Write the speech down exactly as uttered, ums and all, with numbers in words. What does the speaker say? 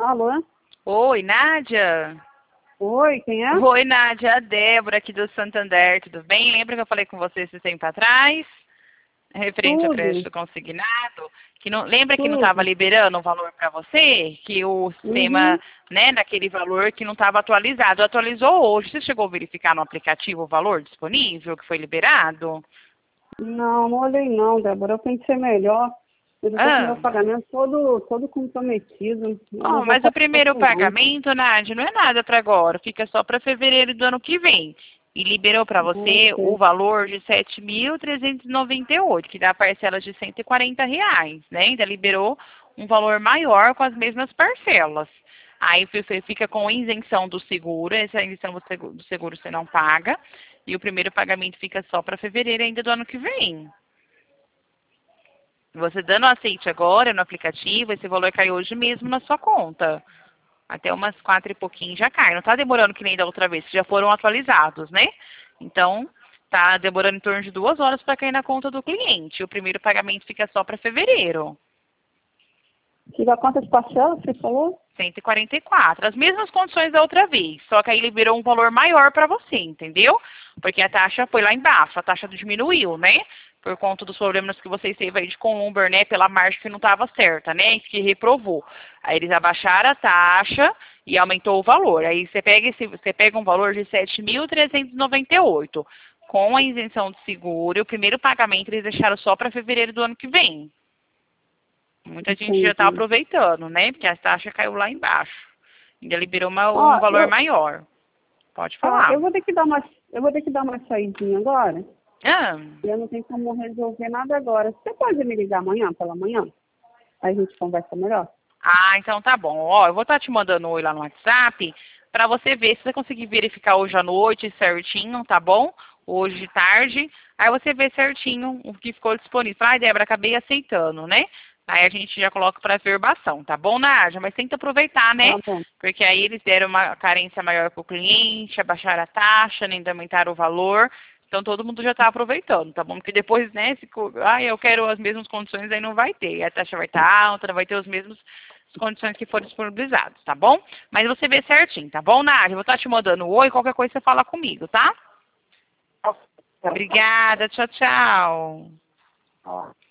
Alô? Oi, Nádia? Oi, quem é? Oi, Nádia, a Débora aqui do Santander, tudo bem? Lembra que eu falei com você esse tempo atrás? Referente ao Tudo, crédito consignado? Que não, lembra que não estava tudo. liberando o valor para você? Que o Uhum. sistema, né, naquele valor que não estava atualizado, atualizou hoje. Você chegou a verificar no aplicativo o valor disponível que foi liberado? Não, não olhei não, Débora. Eu pensei melhor. Eu já estou com o Ah. meu pagamento todo, todo comprometido. Eu não Oh, vou mas o fazer primeiro outro não. pagamento, Nádia, não é nada para agora, fica só para fevereiro do ano que vem. E liberou para você o Ok. valor de sete mil trezentos e noventa e oito, que dá parcelas de cento e quarenta reais, né? Ainda liberou um valor maior com as mesmas parcelas. Aí você fica com isenção do seguro, essa isenção do seguro, do seguro você não paga, e o primeiro pagamento fica só para fevereiro ainda do ano que vem. Você dando aceite agora no aplicativo, esse valor cai hoje mesmo na sua conta. Até umas quatro e pouquinho já cai. Não está demorando que nem da outra vez, que já foram atualizados, né? Então, tá demorando em torno de duas horas para cair na conta do cliente. O primeiro pagamento fica só para fevereiro. Fica quantas parcelas você falou? cento e quarenta e quatro. As mesmas condições da outra vez, só que aí liberou um valor maior para você, entendeu? Porque a taxa foi lá embaixo, a taxa diminuiu, né? Por conta dos problemas que vocês teve aí de Columber, né? Pela margem que não estava certa, né? Que reprovou. Aí eles abaixaram a taxa e aumentou o valor. Aí você pega, esse, você pega um valor de sete mil trezentos e noventa e oito. Com a isenção de seguro, o primeiro pagamento eles deixaram só para fevereiro do ano que vem. Muita gente já está Entendi. aproveitando, né? Porque a taxa caiu lá embaixo. Ainda liberou uma- um Ó, valor eu, maior. Pode tá, falar. eu vou ter que dar uma, eu vou ter que dar uma saidinha agora. Ah, E eu não tenho como resolver nada agora. Você pode me ligar amanhã, pela manhã? Aí a gente conversa melhor? ah, então tá bom. Ó, eu vou estar te mandando um oi lá no WhatsApp para você ver se você conseguir verificar hoje à noite certinho, tá bom? Hoje de tarde. Aí você vê certinho o que ficou disponível. Ai, Débora, acabei aceitando, né? Aí a gente já coloca para verbação, tá bom, Nádia? Mas tenta aproveitar, né? Tá bom. Porque aí eles deram uma carência maior para o cliente, abaixaram a taxa, ainda aumentaram o valor. Então todo mundo já está aproveitando, tá bom? Porque depois, né, se, ah, eu quero as mesmas condições, aí não vai ter. A taxa vai estar alta, não vai ter os mesmos as condições que foram disponibilizadas, tá bom? Mas você vê certinho, tá bom, Nádia? Eu vou estar te mandando um oi, qualquer coisa você fala comigo, tá? Obrigada, tchau, tchau. Ó.